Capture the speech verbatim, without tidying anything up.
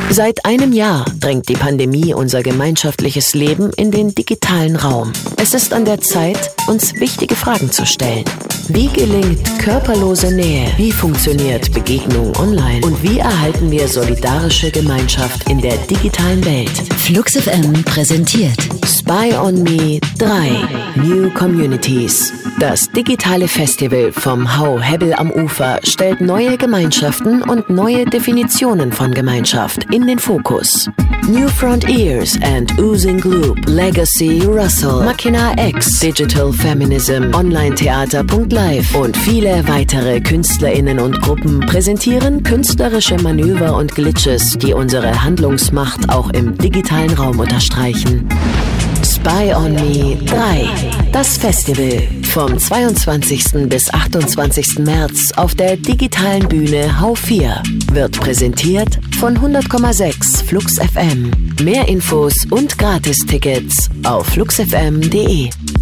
Seit einem Jahr drängt die Pandemie unser gemeinschaftliches Leben in den digitalen Raum. Es ist an der Zeit, uns wichtige Fragen zu stellen. Wie gelingt körperlose Nähe? Wie funktioniert Begegnung online? Und wie erhalten wir solidarische Gemeinschaft in der digitalen Welt? Flux F M präsentiert Spy on Me drei New Communities. Das digitale Festival vom Hau Hebbel am Ufer stellt neue Gemeinschaften und neue Definitionen von Gemeinschaft in den Fokus. New Frontiers and Oozing Gloop, Legacy Russell, Machina X, Digital Feminism, Online-Theater punkt live und viele weitere KünstlerInnen und Gruppen präsentieren künstlerische Manöver und Glitches, die unsere Handlungsmacht auch im digitalen Raum unterstreichen. Spy on Me drei. Das Festival vom zweiundzwanzigsten bis achtundzwanzigsten März auf der digitalen Bühne Hau vier wird präsentiert von hundert Komma sechs Flux F M. Mehr Infos und Gratis-Tickets auf flux f m punkt de.